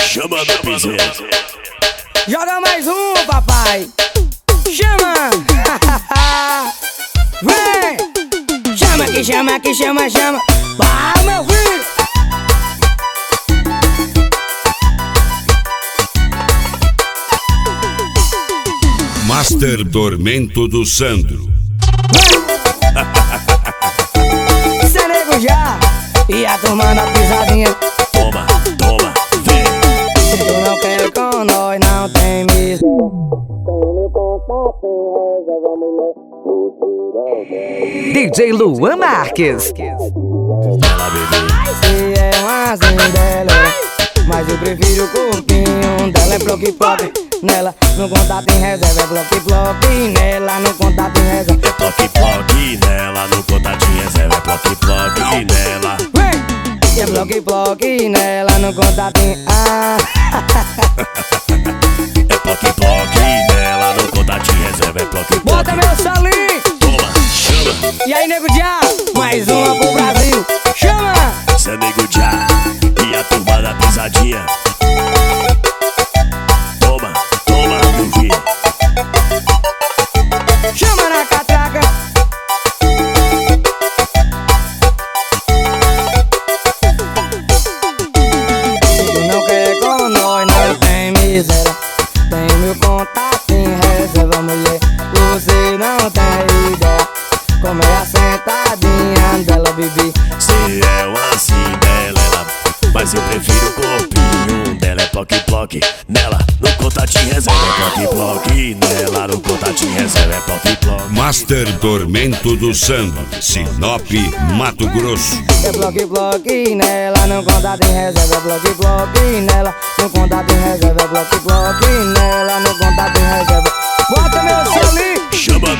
Chama no piseiro. Joga mais um, papai. Chama. Vem. Chama que chama que chama, chama. Vai, meu filho. Master Tormento do Sandro. Cê nego já. E a turma na pisadinha. Toma, toma, vem. Se tu não quer com nós, não tem mesmo. DJ Luan Marques. Ela bebê. Se é uma cinderela, mas eu prefiro o corpinho dela. É bloque-bloque nela, no contato em reserva. É bloque-bloque nela, no contato em reserva. É ploque-ploque nela, no contatinho reserva. É ploque-ploque nela. Vem! É bloque-bloque nela, no contato em... É ploque-ploque nela, no contatinho reserva. É ploque-ploque. Bota meu solinho! Toma, chama. E aí, nego já? Mais uma pro Brasil. Chama! Cê é nego já. E a turma da pisadinha. Toma, toma, meu filho. Chama na catraca. Se tu não quer com nós, não tem miséria. Tem meu contato em reserva, mulher. Você não tem ideia como é a sentadinha dela, bebê. Cê é uma cinderela, mas eu prefiro o corpinho dela. É ploque-ploque nela, no contatinho reserva. É ploque-ploque nela, no contatinho reserva. É ploque-ploque. Master Tormento do Sandro, Sinop, Mato Grosso. É bloque-bloque nela, no contato em reserva. É bloque-bloque nela, no contato em reserva. É bloque-bloque nela, no contato em reserva. Bota meu solinho. Chama